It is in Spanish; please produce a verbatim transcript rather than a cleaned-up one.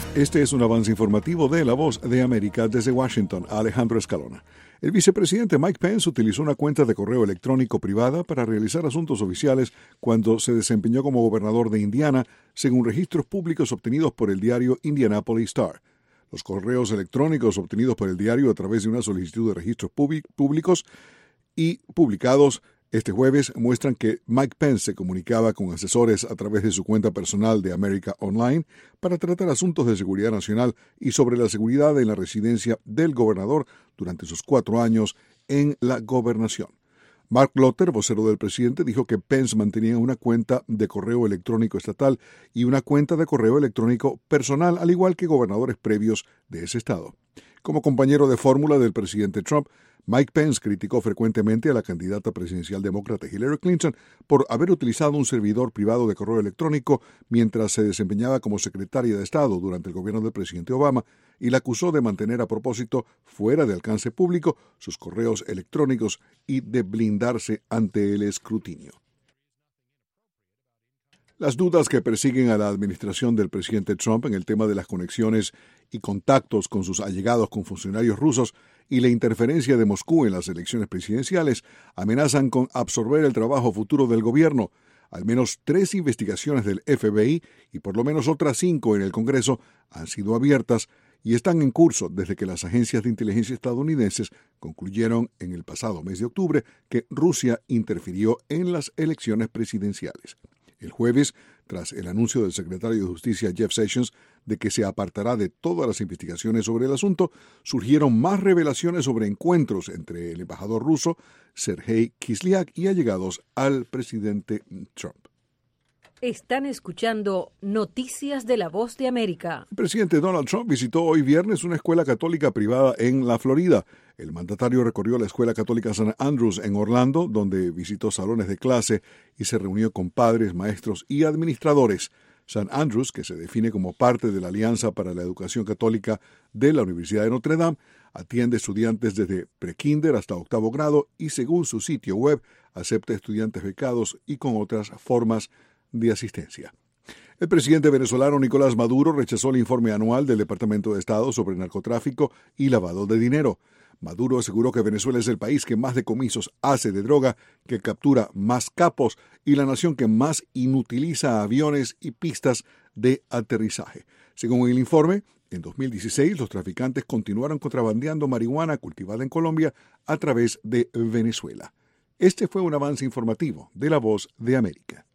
Este es un avance informativo de La Voz de América desde Washington. Alejandro Escalona. El vicepresidente Mike Pence utilizó una cuenta de correo electrónico privada para realizar asuntos oficiales cuando se desempeñó como gobernador de Indiana, según registros públicos obtenidos por el diario Indianapolis Star. Los correos electrónicos obtenidos por el diario a través de una solicitud de registros públicos y publicados este jueves muestran que Mike Pence se comunicaba con asesores a través de su cuenta personal de America Online para tratar asuntos de seguridad nacional y sobre la seguridad en la residencia del gobernador durante sus cuatro años en la gobernación. Mark Lotter, vocero del presidente, dijo que Pence mantenía una cuenta de correo electrónico estatal y una cuenta de correo electrónico personal, al igual que gobernadores previos de ese estado. Como compañero de fórmula del presidente Trump, Mike Pence criticó frecuentemente a la candidata presidencial demócrata Hillary Clinton por haber utilizado un servidor privado de correo electrónico mientras se desempeñaba como secretaria de Estado durante el gobierno del presidente Obama y la acusó de mantener a propósito fuera de alcance público sus correos electrónicos y de blindarse ante el escrutinio. Las dudas que persiguen a la administración del presidente Trump en el tema de las conexiones y contactos con sus allegados con funcionarios rusos y la interferencia de Moscú en las elecciones presidenciales amenazan con absorber el trabajo futuro del gobierno. Al menos tres investigaciones del F B I y por lo menos otras cinco en el Congreso han sido abiertas y están en curso desde que las agencias de inteligencia estadounidenses concluyeron en el pasado mes de octubre que Rusia interfirió en las elecciones presidenciales. El jueves, tras el anuncio del secretario de Justicia Jeff Sessions de que se apartará de todas las investigaciones sobre el asunto, surgieron más revelaciones sobre encuentros entre el embajador ruso Sergei Kislyak y allegados al presidente Trump. Están escuchando Noticias de La Voz de América. El presidente Donald Trump visitó hoy viernes una escuela católica privada en la Florida. El mandatario recorrió la escuela católica Saint Andrews en Orlando, donde visitó salones de clase y se reunió con padres, maestros y administradores. Saint Andrews, que se define como parte de la Alianza para la Educación Católica de la Universidad de Notre Dame, atiende estudiantes desde prekinder hasta octavo grado y, según su sitio web, acepta estudiantes becados y con otras formas de asistencia. El presidente venezolano Nicolás Maduro rechazó el informe anual del Departamento de Estado sobre narcotráfico y lavado de dinero. Maduro aseguró que Venezuela es el país que más decomisos hace de droga, que captura más capos y la nación que más inutiliza aviones y pistas de aterrizaje. Según el informe, en dos mil dieciséis los traficantes continuaron contrabandeando marihuana cultivada en Colombia a través de Venezuela. Este fue un avance informativo de La Voz de América.